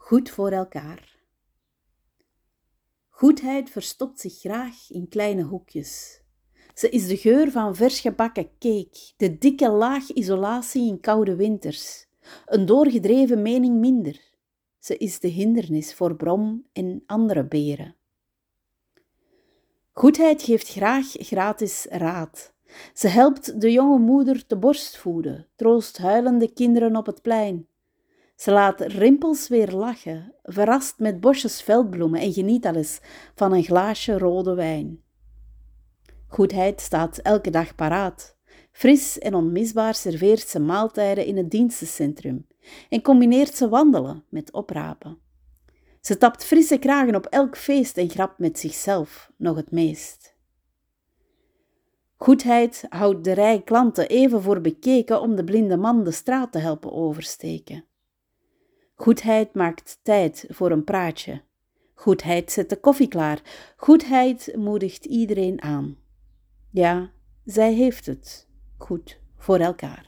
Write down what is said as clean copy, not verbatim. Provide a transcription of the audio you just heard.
Goed voor elkaar. Goedheid verstopt zich graag in kleine hoekjes. Ze is de geur van vers gebakken cake, de dikke laag isolatie in koude winters, een doorgedreven mening minder. Ze is de hindernis voor Brom en andere beren. Goedheid geeft graag gratis raad. Ze helpt de jonge moeder te borst voeden, troost huilende kinderen op het plein. Ze laat rimpels weer lachen, verrast met bosjes veldbloemen en geniet alles van een glaasje rode wijn. Goedheid staat elke dag paraat. Fris en onmisbaar serveert ze maaltijden in het dienstencentrum en combineert ze wandelen met oprapen. Ze tapt frisse kragen op elk feest en grapt met zichzelf nog het meest. Goedheid houdt de rij klanten even voor bekeken om de blinde man de straat te helpen oversteken. Goedheid maakt tijd voor een praatje. Goedheid zet de koffie klaar. Goedheid moedigt iedereen aan. Ja, zij heeft het goed voor elkaar.